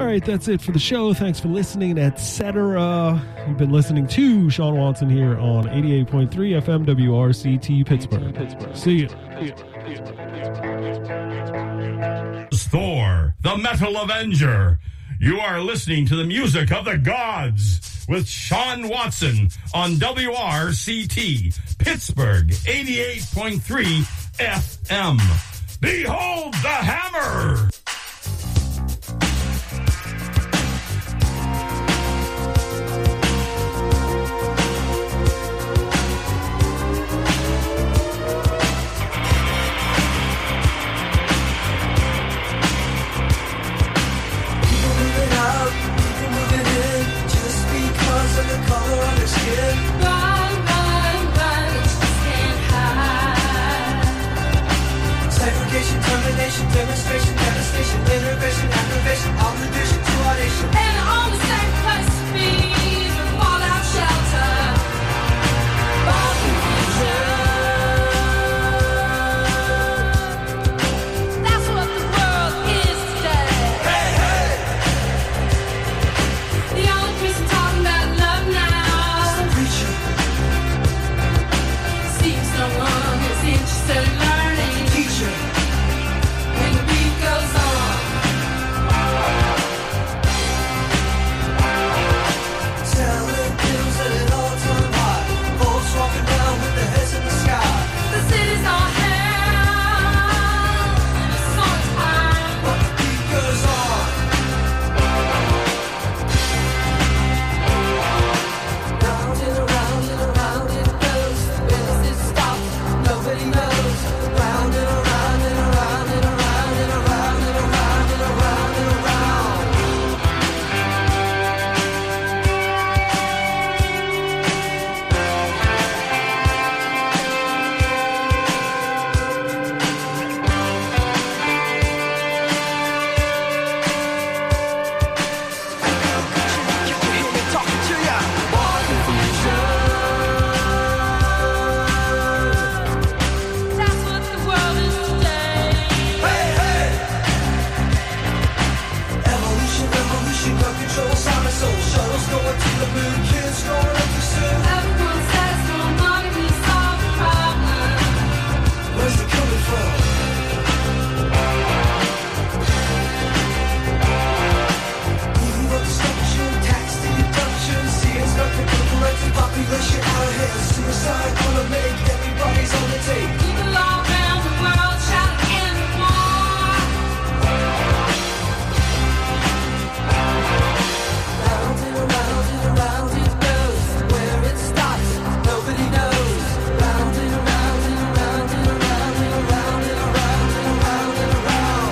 right, that's it for the show. Thanks for listening, etc. You've been listening to Sean Watson here on 88.3 FM WRCT Pittsburgh. See you. Thor, the Metal Avenger. You are listening to the music of the gods with Sean Watson on WRCT Pittsburgh 88.3 FM. Behold the hammer! Demonstration, devastation, integration, aggravation, all revision to our nation. And all the same place to be, the fallout shelter. All confusion. That's what the world is today. Hey, hey! The only person talking about love now is the preacher. Seems no one is interested in learning. Teacher. Goes on. Selling pills at an all-time high. Folks walking around with their heads in the sky. The city's on hell. And it's on time. But the beat goes on. Round and around and around it goes. Where does it stop? Nobody knows. Round and around and around and around. Population out of hand, suicide gonna make everybody's on the take. People all around the world shout and war. Round and around and around it goes. Where it stops, nobody knows. Round and around and around and around and around and around and around and around.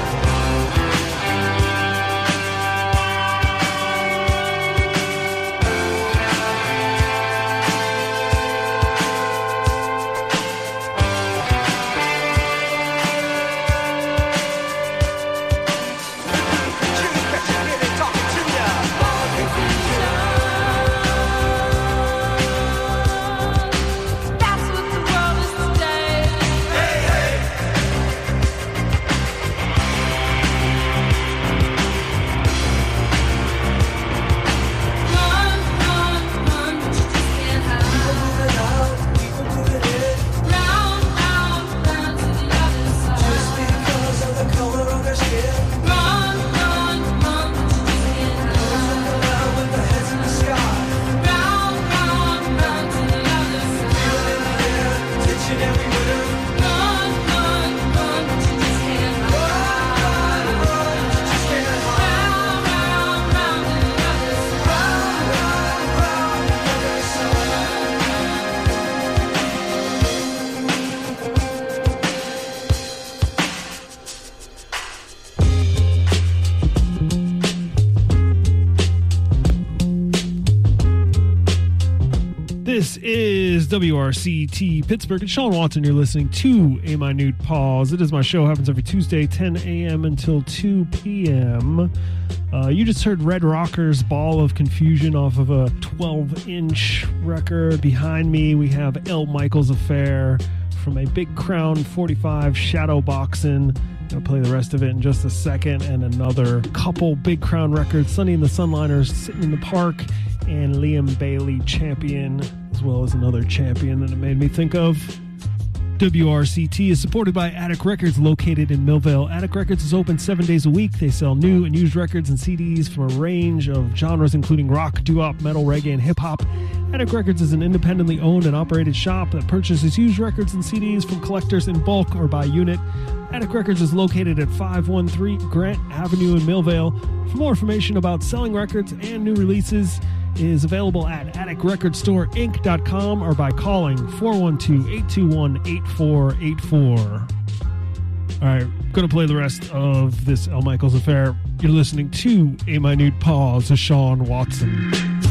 This is WRCT Pittsburgh. It's Sean Watson. You're listening to A Minute Pause. It is my show. Happens every Tuesday, 10 a.m. until 2 p.m. You just heard Red Rocker's Ball of Confusion off of a 12-inch record. Behind me, we have El Michaels Affair from a Big Crown 45 Shadow Boxing. I'll play the rest of it in just a second, and another couple Big Crown records, Sonny and the Sunliners, Sitting in the Park, and Liam Bailey, Champion, as well as another champion that it made me think of. WRCT is supported by Attic Records, located in Millvale. Attic Records is open 7 days a week. They sell new and used records and CDs from a range of genres, including rock, doo-wop, metal, reggae, and hip-hop. Attic Records is an independently owned and operated shop that purchases used records and CDs from collectors in bulk or by unit. Attic Records is located at 513 Grant Avenue in Millvale. For more information about selling records and new releases, is available at atticrecordstore.inc.com or by calling 412-821-8484. All right, going to play the rest of this El Michels affair. You're listening to A Minute Pause of Sean Watson.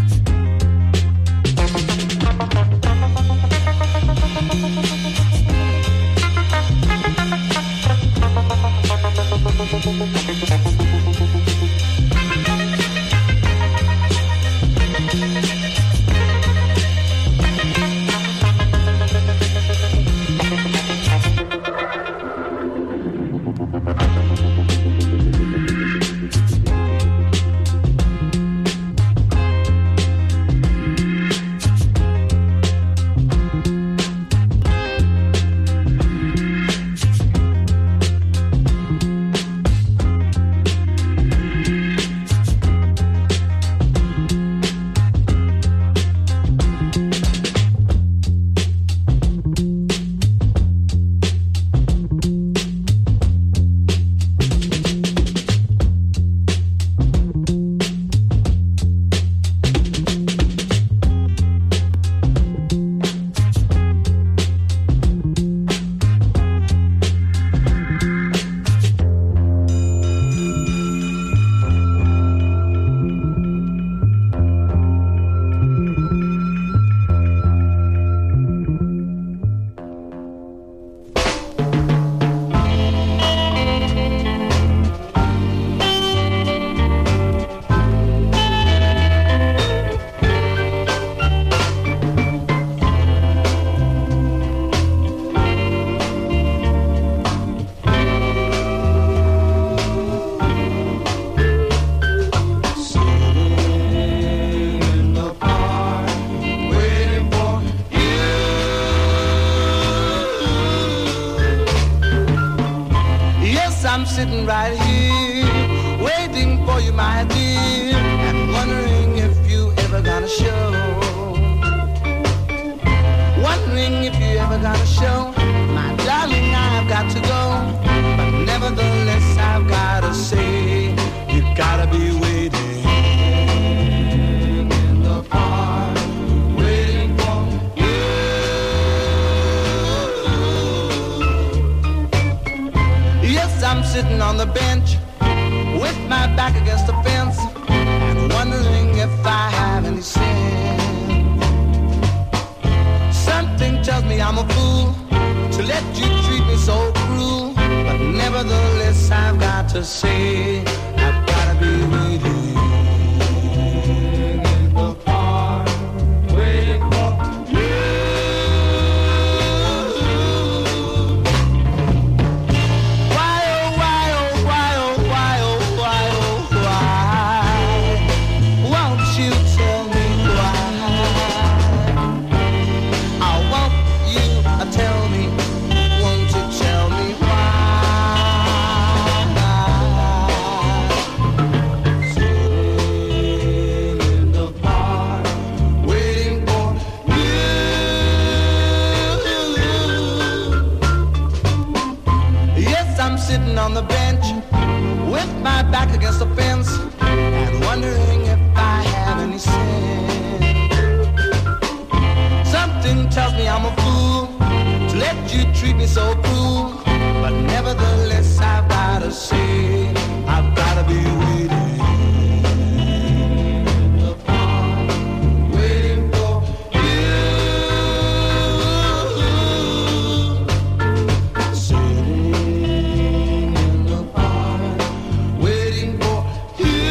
Sitting right here, waiting for you, my dear, and wondering if you ever gonna show. Wondering if you ever gonna show. My darling, I've got to go, but nevertheless I've gotta say, you gotta be waiting in the park, waiting for you. Yes, I'm sitting on the bench with my back against the fence and wondering if I have any sense. Something tells me I'm a fool to let you treat me so cruel, but nevertheless I've got to say, I've gotta be waiting in the park, waiting for you. Why, oh, why, oh, why, oh, why, oh, why, oh, why? Won't you tell me why? I want you to tell me, won't you tell me why? Sitting in the park, waiting for you. Yes, I'm sitting on the bench with my back against the fence and wondering if I have any sense. Something tells me I'm a fool to let you treat me so cruel, but nevertheless I've gotta say, I've gotta be waiting in the park, waiting for you. Sitting in the park, waiting for you.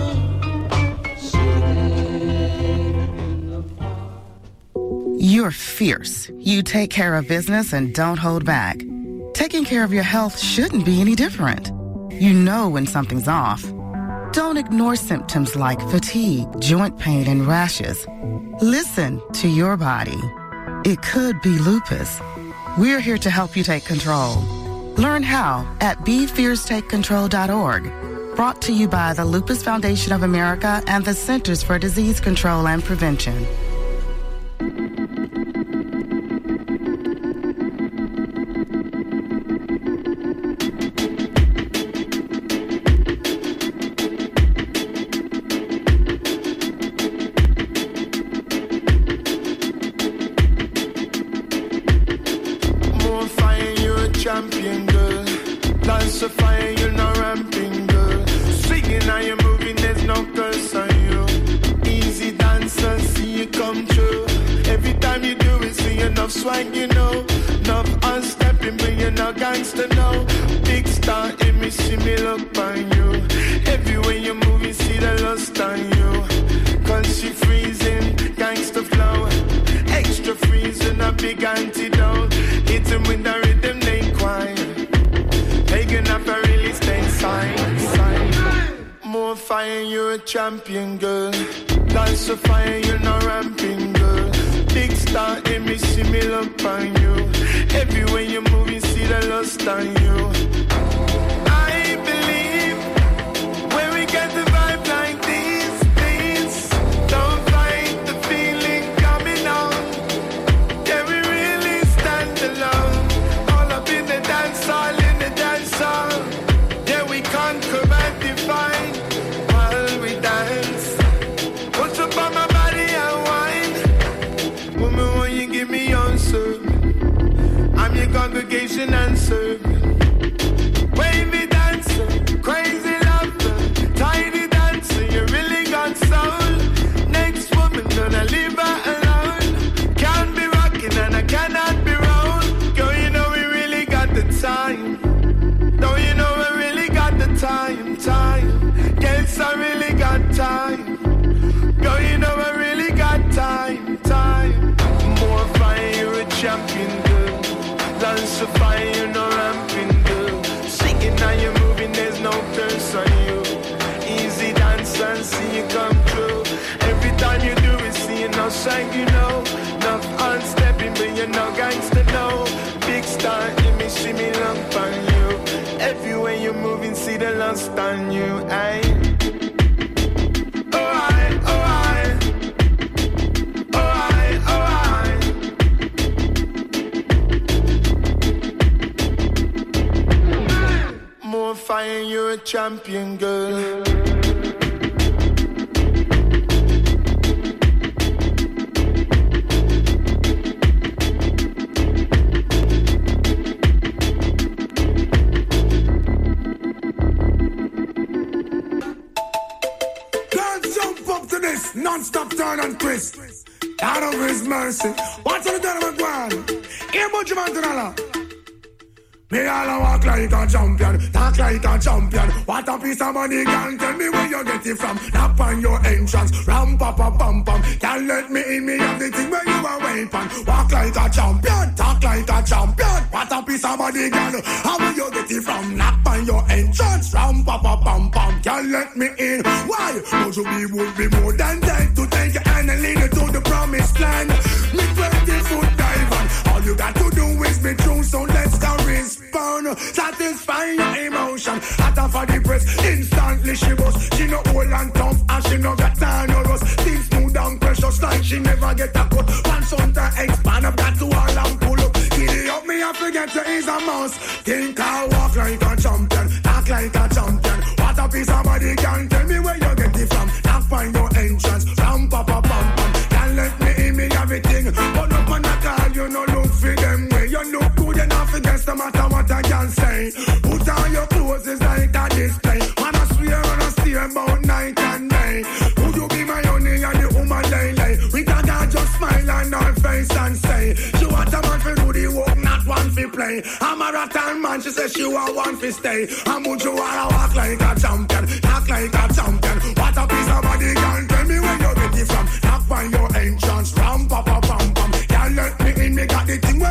Sitting in the park. Your Fierce. You take care of business and don't hold back. Taking care of your health shouldn't be any different. You know when something's off. Don't ignore symptoms like fatigue, joint pain, and rashes. Listen to your body. It could be lupus. We're here to help you take control. Learn how at BeFierceTakeControl.org. Brought to you by the Lupus Foundation of America and the Centers for Disease Control and Prevention. Champion girl, dance a fire, you're not ramping girl. Singing and you're moving, there's no curse on you. Easy dancer, see you come true. Every time you do it, see enough swag, you know. Enough unstepping, but you're not gangster, no. Big star in me, see me look on you. Everywhere you move, you see the lust on you. Cause she freezing, gangster flow. Extra freezing, a big antidote. Hit him with the rhythm, they quiet. Taking up a really stay silent. More fire, you're a champion, girl. Dance a fire, you're not ramping, girl. Big star in me, see me look on you. Everywhere you move, you see the lust on you. I believe when we get the vibe like this, please don't fight the feeling coming on. Yeah, we really stand alone. All up in the dance hall, in the dance hall. Yeah, we conquer and define while we dance. Put up on my body and wine. Woman, won't you give me your service? I'm your congregation and serving. Wavy dancer, crazy lover, tidy dancer, you really got soul. Next woman, gonna leave her alone. Can't be rocking and I cannot be rolled. Girl, you know we really got the time. Don't you know we really got the time, time. Yes, I really got time. Girl, you know I really got time, time. More fire, you're a champion, girl. Dance a fire, you're no ramping, girl. Singing now you're moving, there's no curse on you. Easy dance and see you come true. Every time you do it, see you no shine, you know. Enough unstepping, but you're no gangster, no. Big star in me, see me lump on you. Everywhere you're moving, see the lust on you, aye. Oh, I, oh, I. Oh, I, oh, I. More fire, you're a champion, girl. Non-stop turn and twist. Out of his mercy. What's on the done of ground? Here, Bunch of Montana. Me all a walk like a champion, talk like a champion. What a piece of money, girl, tell me where you get it from. Knock on your entrance, ram pa pa pam pam. Can't let me in, me have the thing where you are waiting. Walk like a champion, talk like a champion. What a piece of money, girl, how will you get it from? Knock on your entrance, ram pa pa pam pam. Can't let me in, why? Would you be would be more than dead to take your hand and lead you to the promised land? Me 20-foot dive on, all you got to do is be true, so let's go respond. Satisfy your emotion, hotter for the press, instantly she bust. She no old and tough, and she no got time no rust. Things smooth and precious like she never get a cut. Once on to expand up that to all and pull up. Giddy up, me I forget to ease a mouse. Think I walk like a champion, talk like a champion. What a piece of body, can tell me where you get it from. Not find your entrance, ram pa pa pam pam. Can't let me in, me everything. But up on the call, you no look for them way. You look good enough against the matter what I can say. Put on your clothes, it's like a display. Man, I swear on a steer about night and day. Would you be my honey and the woman lay? We can just smile on her face and say, she want a man for do the work, not one for play. I'm a rattan man, she says she want one for stay. And would you wanna walk like a champion, talk like a champion? What a piece of body, girl, tell me where you get it from. Knock on your entrance, ram pa pa pam pam. Can't let me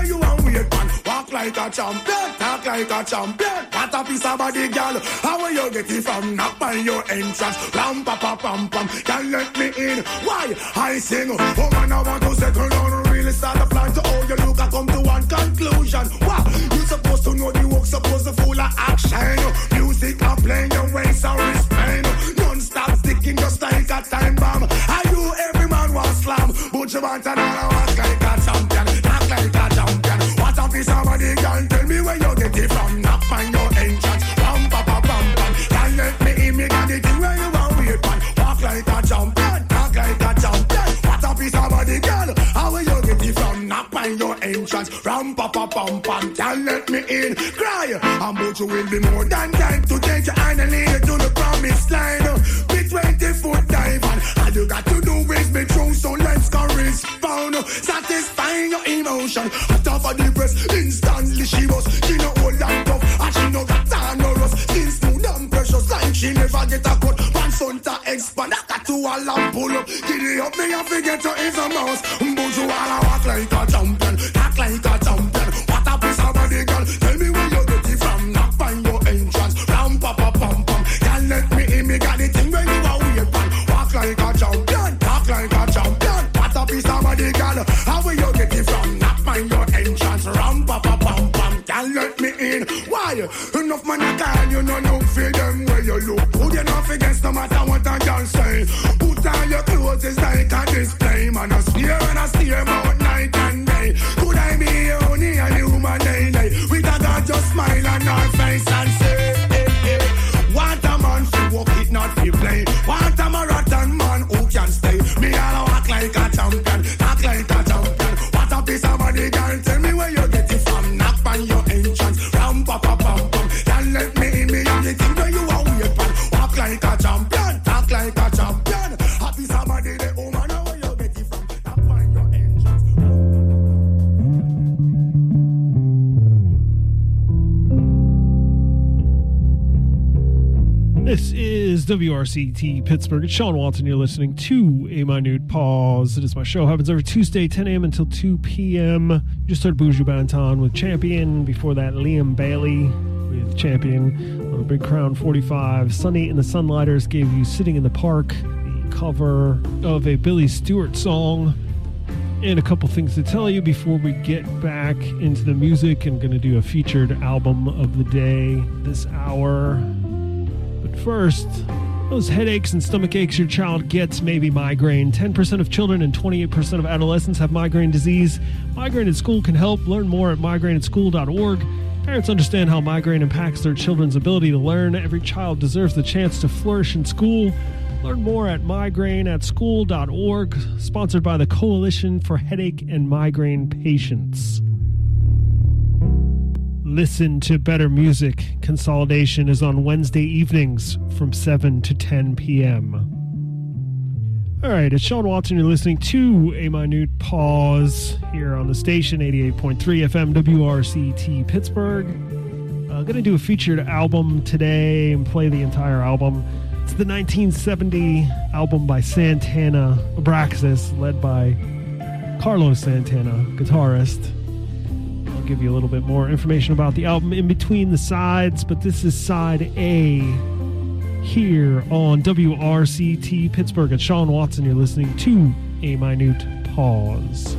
you want wait man. Walk like a champion, talk like a champion. What a piece of body, girl. How will you get it from? Knock by your entrance. Ram pa pa pam pam. Can't let me in. Why? I sing. Oh man, I want to settle down. Really start a plan to how you look. I come to one conclusion. Wow, you supposed to know the work, supposed to full of action. Music are playing your ways are respect. Non-stop sticking just like a time bomb. Are you every man want slam? But you want another walk like a champion. Talk like a champion. What a piece of body, girl. Tell me where you get it from. Knock on your entrance. Ram pa pa pam pam. Can't let me in. Me got it in where you want wait man. Walk like a champion. Talk like a champion. What a piece of body, girl. How will you get it from? Knock on your entrance. Ram pa pa pam pam. Can't let me in. Cry. But you will be more than time to take your hand and lead you to the promised line. Be 20-foot dive and all you got to do is be true, so let's correspond. Satisfying your emotion. Hot off of the press, instantly she was. She no old and tough, and she no got time no rust. Skin smooth and precious, like she never get a cut. One son to expand, I got to a lamp pull up. Giddy up, me and forget her is a mouse. But you all walk like a champion, talk like a champion. What a piece of body, girl. Tell me where you get it from. Knock on your entrance, ram pa pa pam pam. Can't let me in, me got it in where you are wait man. Walk like a champion, talk like a champion. What a piece of body, girl. How will you get it from? Knock on your entrance, ram pa pa pam pam. Can't let me in. Why? Enough man a call you, no no for them where you look. Put your enough against no matter what a girl say. Put on your clothes, it's like a display. Man I steer about night and day. Could I be only a human day? With a girl just smile on her face and say, hey, hey. Want a man to walk it, not to play. Want a marathon man who can stay. Me all walk like a champion, talk like a champion. What a piece of body, girl. Tell me where you get it from. Knock on your entrance, ram pa pa pam pam. Can't let me in, me and the thing where you are wait man. Walk like a champion, talk like a champion. A piece of body, the woman, where you get it from. Knock on your entrance. This is WRCT Pittsburgh. It's Sean Walton. You're listening to A Minute Pause. It is my show. Happens every Tuesday, 10 a.m. until 2 p.m. You just heard Buju Banton with Champion. Before that, Liam Bailey with Champion on a Big Crown 45. Sunny and the Sunlighters gave you Sitting in the Park, the cover of a Billy Stewart song. And a couple things to tell you before we get back into the music. I'm going to do a featured album of the day this hour. But first, those headaches and stomach aches your child gets may be migraine. 10% of children and 28% of adolescents have migraine disease. Migraine at School can help. Learn more at migraineatschool.org. Parents understand how migraine impacts their children's ability to learn. Every child deserves the chance to flourish in school. Learn more at migraineatschool.org. Sponsored by the Coalition for Headache and Migraine Patients. Listen to better music. Consolidation is on Wednesday evenings from 7 to 10 p.m. All right, it's Sean Watson. You're listening to A Minute Pause here on the station, 88.3 FM WRCT Pittsburgh. Going to do a featured album today and play the entire album. It's the 1970 album by Santana Abraxas, led by Carlos Santana, guitarist. Give you a little bit more information about the album in between the sides, but this is side A here on WRCT Pittsburgh. It's Sean Watson. You're listening to A Minute Pause.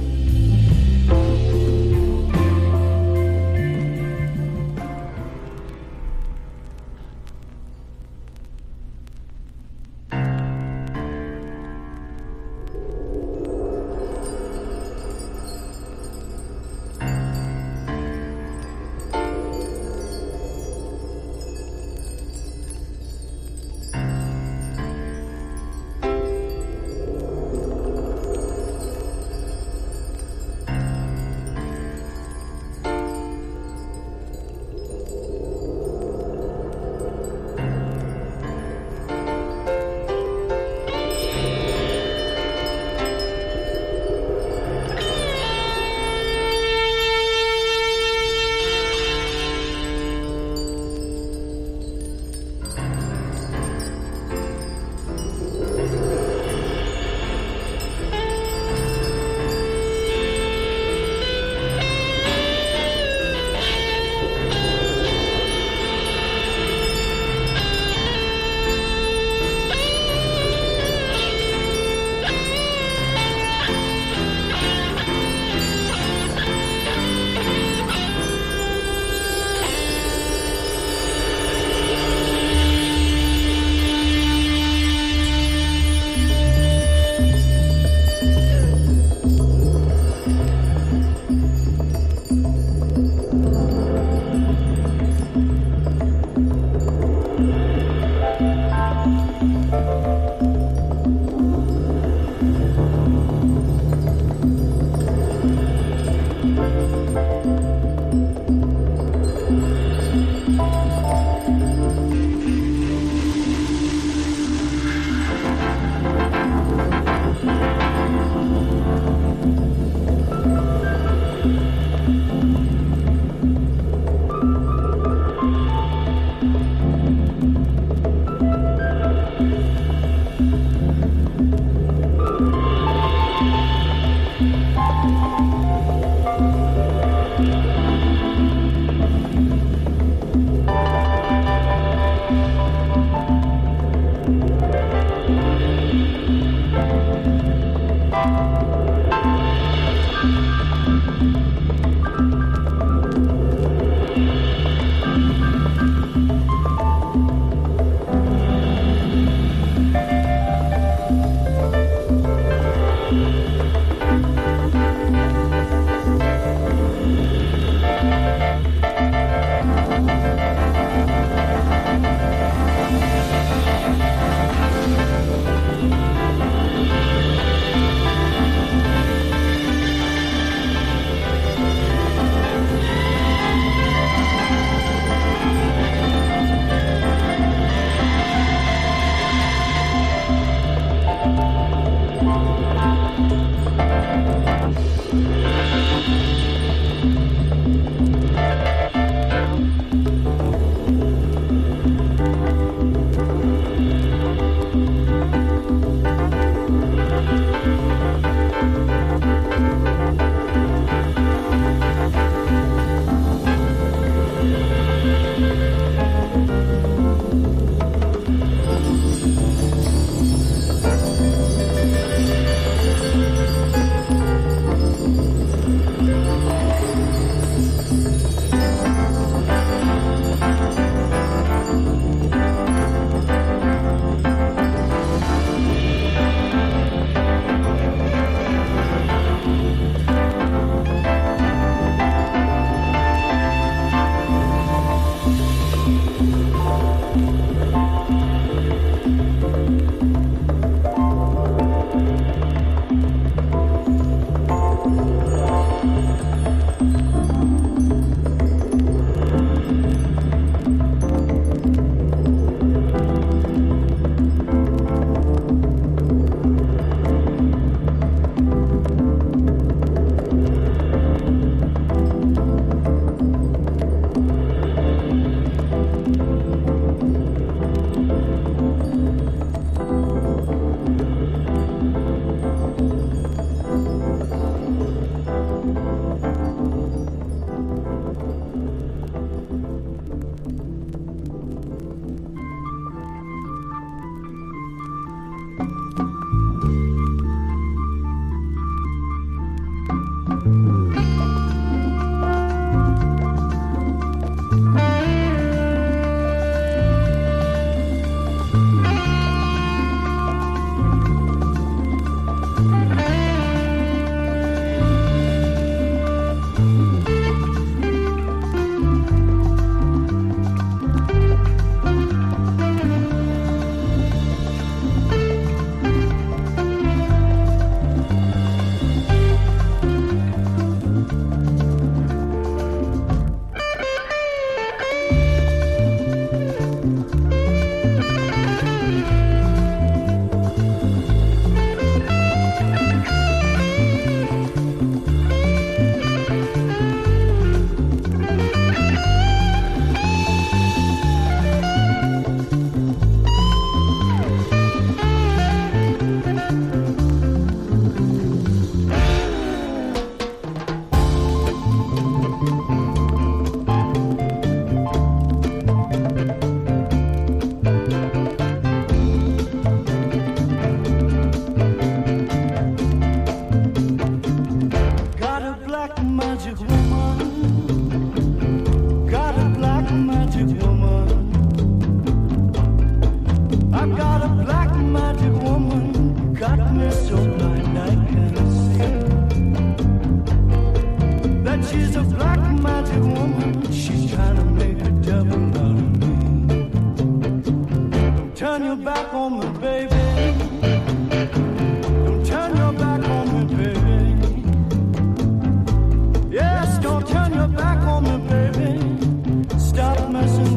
Stop messing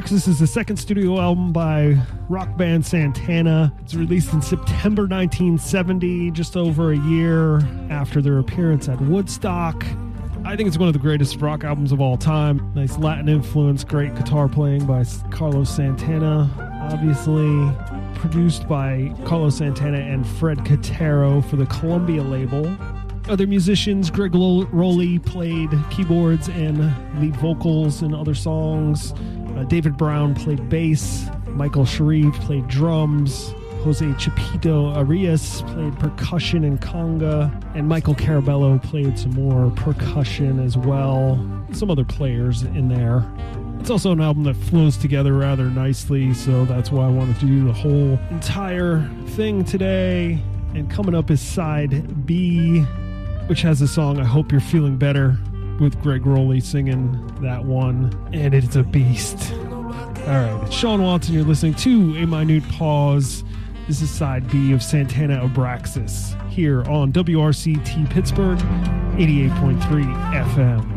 Abraxas is the second studio album by rock band Santana. It's released in September 1970, just over a year after their appearance at Woodstock. I think it's one of the greatest rock albums of all time. Nice Latin influence, great guitar playing by Carlos Santana. Obviously produced by Carlos Santana and Fred Catero for the Columbia label. Other musicians, Greg Rowley played keyboards and lead vocals in other songs. David Brown played bass. Michael Sharif played drums. Jose Chapito Arias played percussion and conga. And Michael Carabello played some more percussion as well. Some other players in there. It's also an album that flows together rather nicely, so that's why I wanted to do the whole entire thing today. And coming up is side B, which has a song, I Hope You're Feeling Better, with Greg Rowley singing that one. And it's a beast. All right, it's Sean Watson. You're listening to A Minute Pause. This is side B of Santana Abraxas here on WRCT Pittsburgh, 88.3 FM.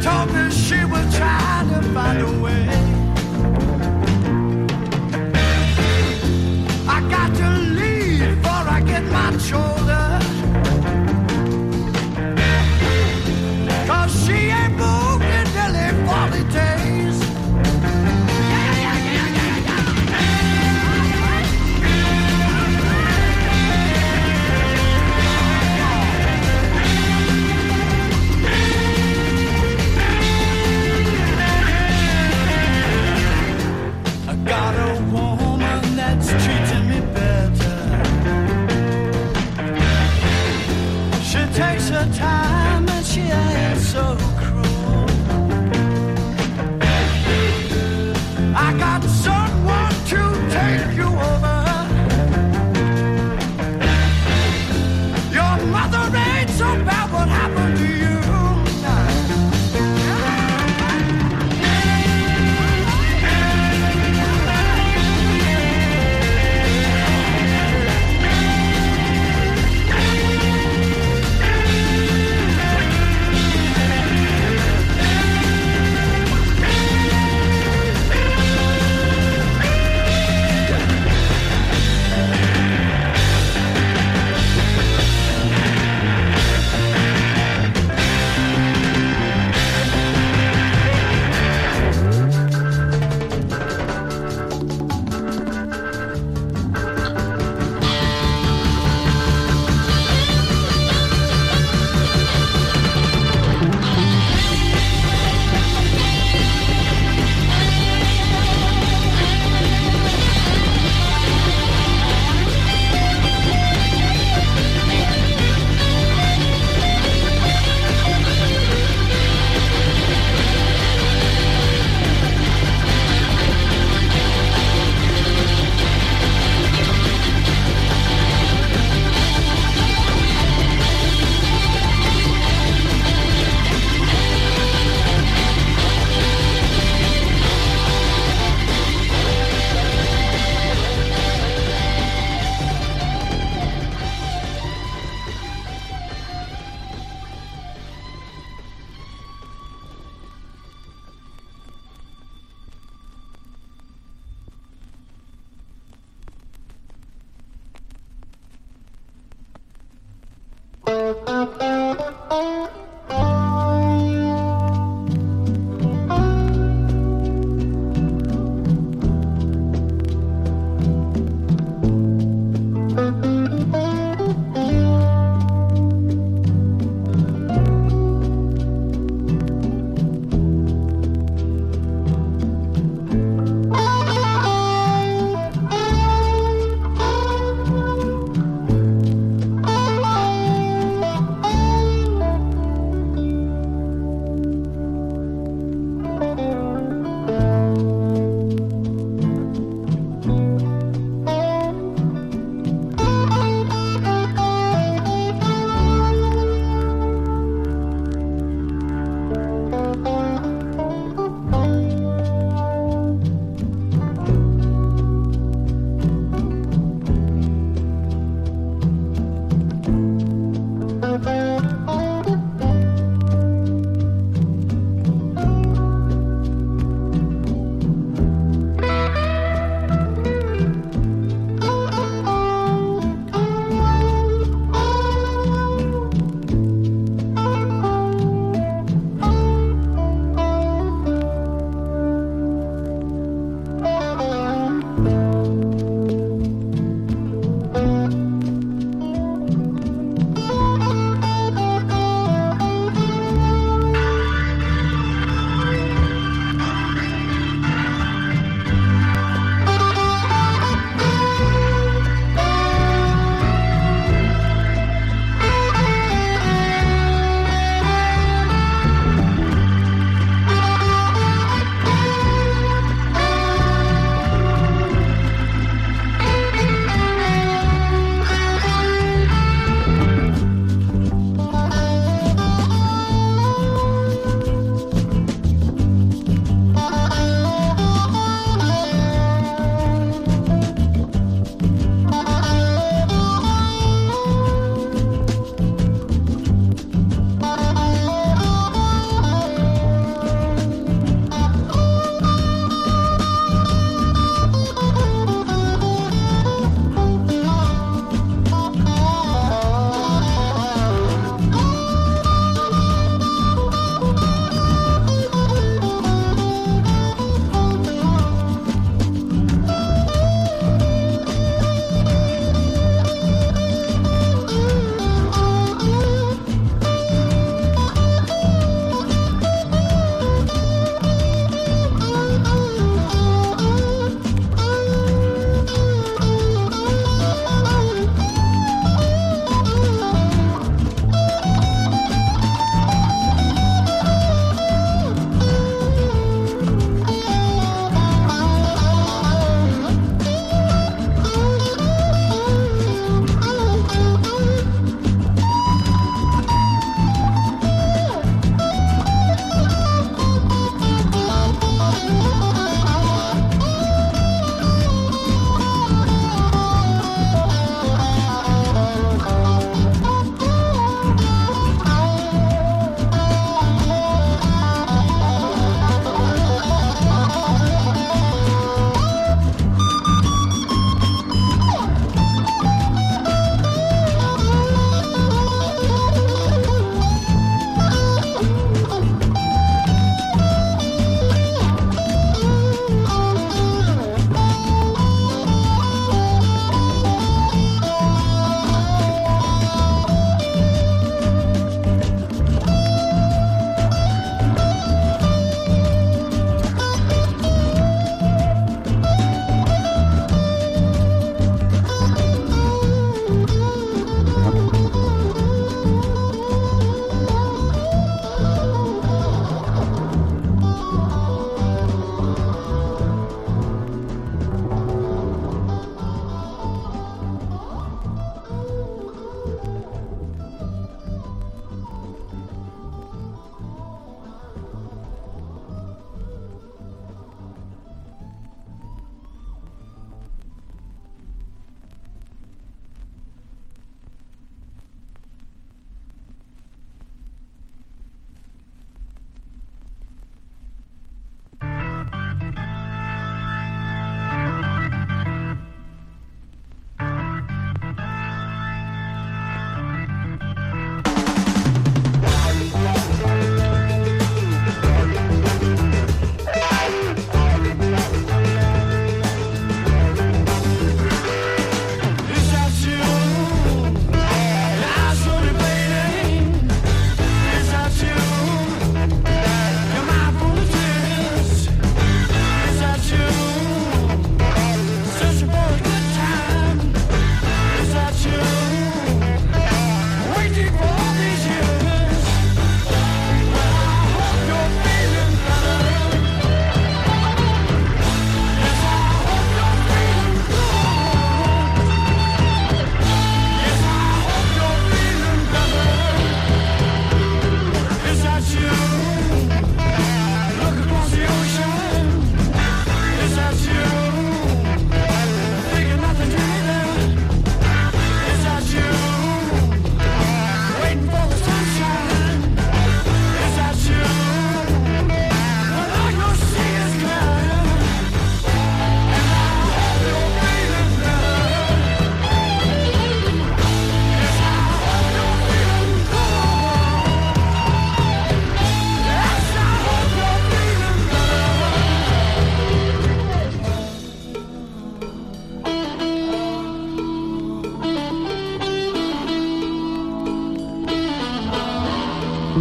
told me she was trying to find a way. I got to leave before I get my shoulder, 'cause she ain't moved in nearly 40 days. I got a woman that's treating me better. She takes her time and she ain't so cruel. I got someone to take you over. Your mother ain't so bad, what happened to you?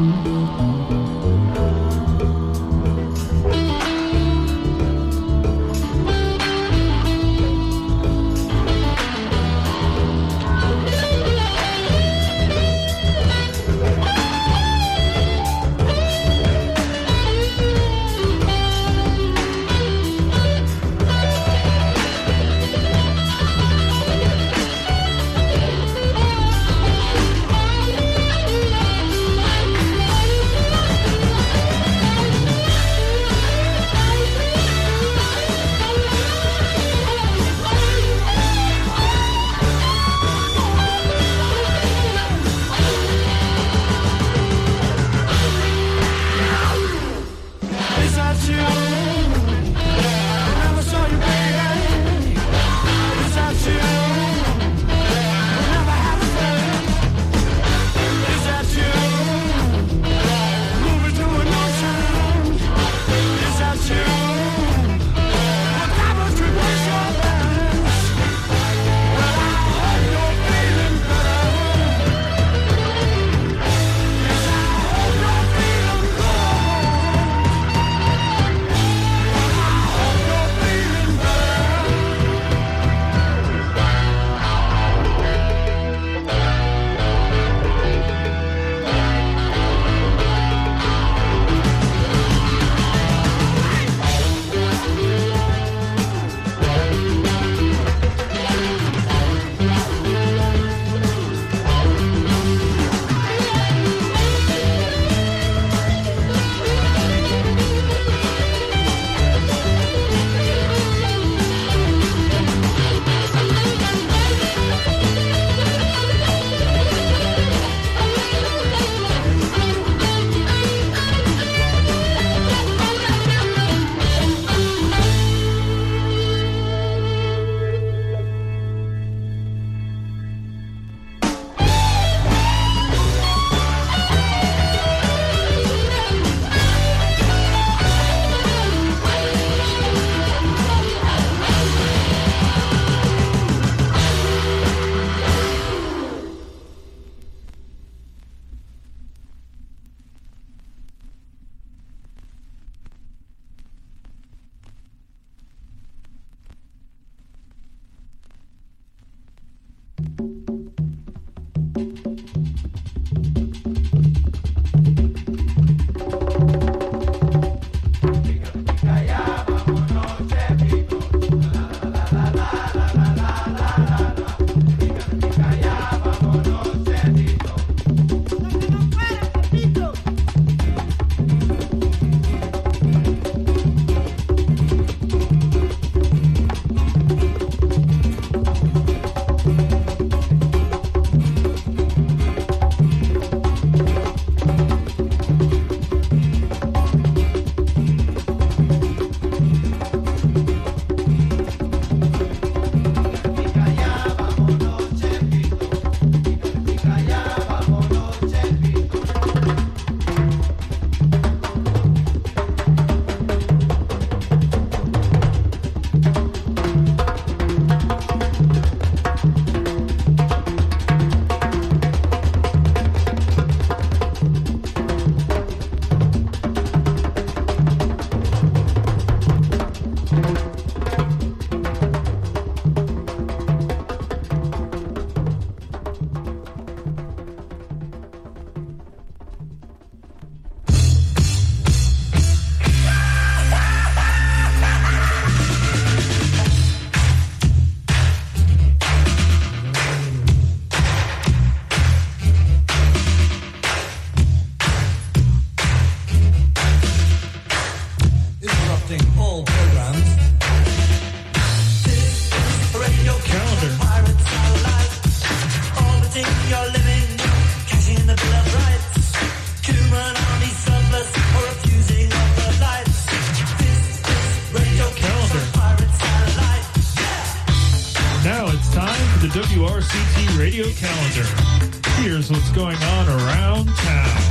WRCT radio calendar. Here's what's going on around town.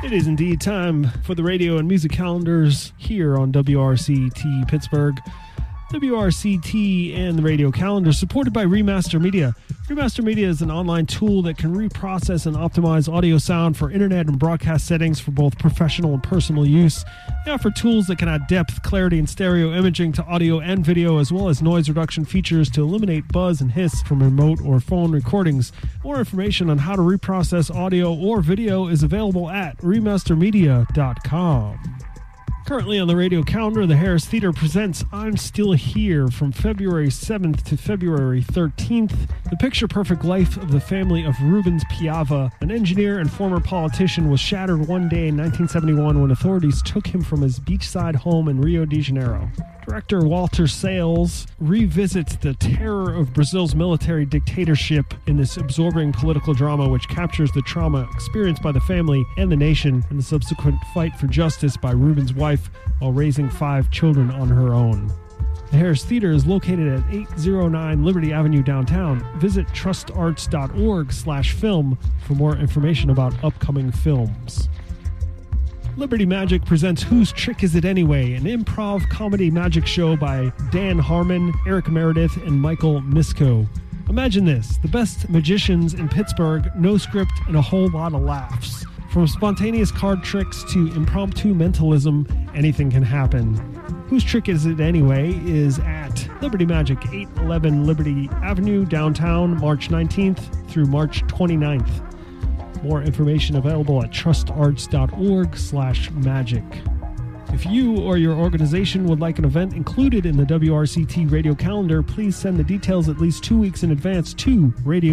It is indeed time for the radio and music calendars here on WRCT Pittsburgh. WRCT and the radio calendar supported by Remaster Media. Remaster Media is an online tool that can reprocess and optimize audio sound for internet and broadcast settings for both professional and personal use. They offer tools that can add depth, clarity, and stereo imaging to audio and video, as well as noise reduction features to eliminate buzz and hiss from remote or phone recordings. More information on how to reprocess audio or video is available at remastermedia.com. Currently on the radio calendar, the Harris Theater presents I'm Still Here from February 7th to February 13th. The picture-perfect life of the family of Rubens Piava, an engineer and former politician, was shattered one day in 1971 when authorities took him from his beachside home in Rio de Janeiro. Director Walter Salles revisits the terror of Brazil's military dictatorship in this absorbing political drama, which captures the trauma experienced by the family and the nation and the subsequent fight for justice by Rubens' wife while raising 5 children on her own. The Harris Theater is located at 809 Liberty Avenue downtown. Visit trustarts.org/film for more information about upcoming films. Liberty Magic presents Whose Trick Is It Anyway?, an improv comedy magic show by Dan Harmon, Eric Meredith, and Michael Misko. Imagine this, the best magicians in Pittsburgh, no script, and a whole lot of laughs. From spontaneous card tricks to impromptu mentalism, anything can happen. Whose Trick Is It Anyway? Is at Liberty Magic, 811 Liberty Avenue, downtown, March 19th through March 29th. More information available at trustarts.org/magic. If you or your organization would like an event included in the WRCT radio calendar, please send the details at least 2 weeks in advance to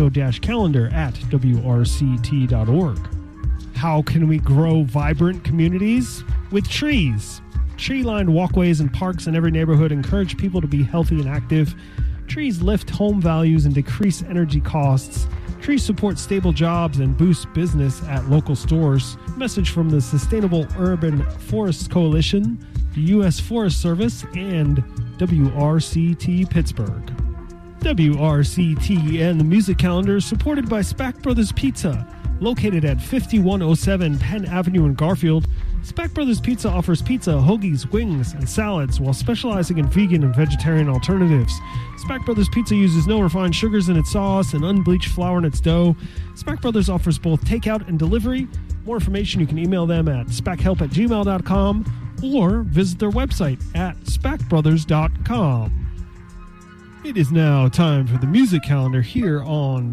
radio-calendar@wrct.org. How can we grow vibrant communities? With trees. Tree-lined walkways and parks in every neighborhood encourage people to be healthy and active. Trees lift home values and decrease energy costs. Trees support stable jobs and boost business at local stores. Message from the Sustainable Urban Forests Coalition, the U.S. Forest Service, and WRCT Pittsburgh. WRCT and the music calendar is supported by Spack Brothers Pizza, located at 5107 Penn Avenue in Garfield. Spack Brothers Pizza offers pizza, hoagies, wings, and salads while specializing in vegan and vegetarian alternatives. Spack Brothers Pizza uses no refined sugars in its sauce and unbleached flour in its dough. Spack Brothers offers both takeout and delivery. More information, you can email them at spackhelp@gmail.com or visit their website at spackbrothers.com. It is now time for the music calendar here on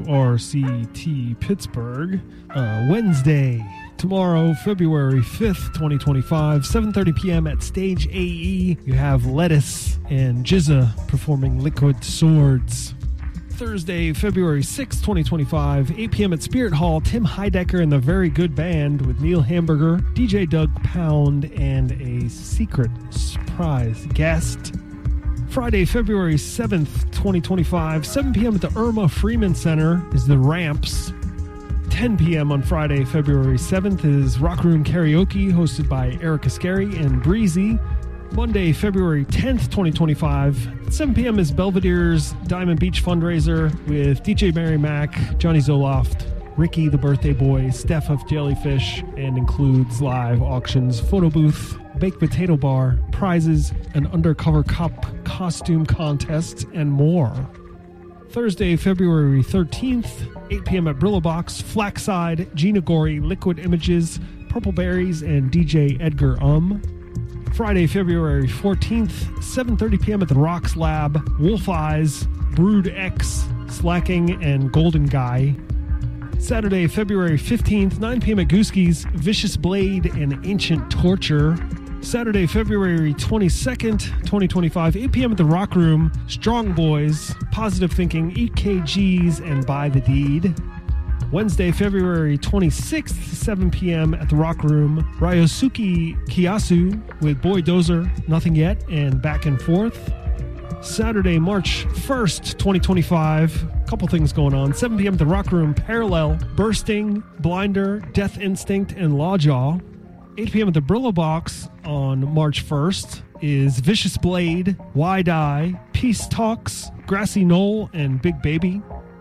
WRCT Pittsburgh. Wednesday, tomorrow, February 5th, 2025, 7:30 p.m. at Stage AE. You have Lettuce and Jizza performing Liquid Swords. Thursday, February 6th, 2025, 8 p.m. at Spirit Hall, Tim Heidecker and the Very Good Band with Neil Hamburger, DJ Doug Pound, and a secret surprise guest. Friday, February 7th, 2025, 7 p.m. at the Irma Freeman Center is The Ramps. 10 p.m. on Friday, February 7th is Rock Room Karaoke, hosted by Erica Scary and Breezy. Monday, February 10th, 2025, 7 p.m. is Belvedere's Diamond Beach fundraiser with DJ Mary Mac, Johnny Zoloft, Ricky the Birthday Boy, Steph of Jellyfish, and includes live auctions, photo booth, baked potato bar, prizes, an undercover cup, costume contest, and more. Thursday, February 13th, 8 p.m. at Brillo Box, Flackside, Gina Gorey, Liquid Images, Purple Berries, and DJ Edgar Friday, February 14th, 7:30 p.m. at the Rocks Lab, Wolf Eyes, Brood X, Slacking, and Golden Guy. Saturday, February 15th, 9 p.m. at Gooski's, Vicious Blade, and Ancient Torture. Saturday, February 22nd, 2025, 8 p.m. at the Rock Room, Strong Boys, Positive Thinking, Eat KGs, and Buy the Deed. Wednesday, February 26th, 7 p.m. at the Rock Room, Ryosuke Kiyasu with Boy Dozer, Nothing Yet, and Back and Forth. Saturday, March 1st, 2025, a couple things going on. 7 p.m. at the Rock Room, Parallel, Bursting, Blinder, Death Instinct, and Lawjaw. 8 p.m. at the Brillo Box on March 1st is Vicious Blade, Why Die, Peace Talks, Grassy Knoll, and Big Baby.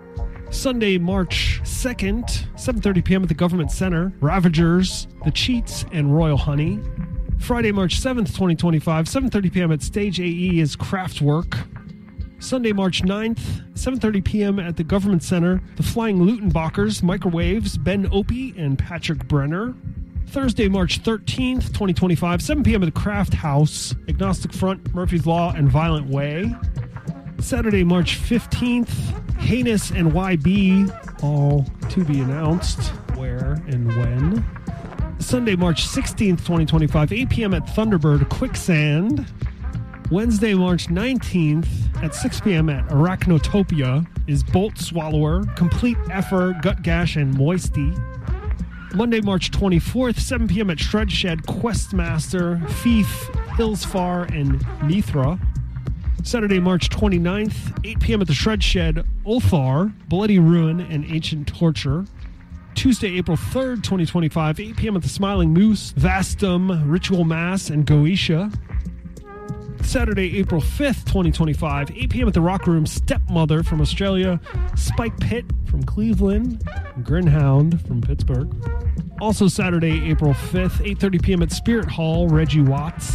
Sunday, March 2nd, 7:30 p.m. at the Government Center, Ravagers, The Cheats, and Royal Honey. Friday, March 7th, 2025, 7:30 p.m. at Stage AE is Kraftwerk. Sunday, March 9th, 7:30 p.m. at the Government Center, The Flying Lutenbachers, Microwaves, Ben Opie, and Patrick Brenner. Thursday, March 13th, 2025, 7 p.m. at the Kraft House, Agnostic Front, Murphy's Law, and Violent Way. Saturday, March 15th, Heinous and YB, all to be announced where and when. Sunday, March 16th, 2025, 8 p.m. at Thunderbird, Quicksand. Wednesday, March 19th at 6 p.m. at Arachnotopia is Bolt Swallower, Complete Effer, Gut Gash, and Moisty. Monday, March 24th, 7 p.m. at Shred Shed, Questmaster, Fief, Hillsfar, and Mithra. Saturday, March 29th, 8 p.m. at the Shred Shed, Ulthar, Bloody Ruin, and Ancient Torture. Tuesday, April 3rd, 2025, 8 p.m. at the Smiling Moose, Vastum, Ritual Mass, and Goetia. Saturday, April 5th, 2025, 8 p.m. at the Rock Room, Stepmother from Australia, Spike Pit from Cleveland, Grinhound from Pittsburgh. Also Saturday, April 5th, 8:30 p.m. at Spirit Hall, Reggie Watts.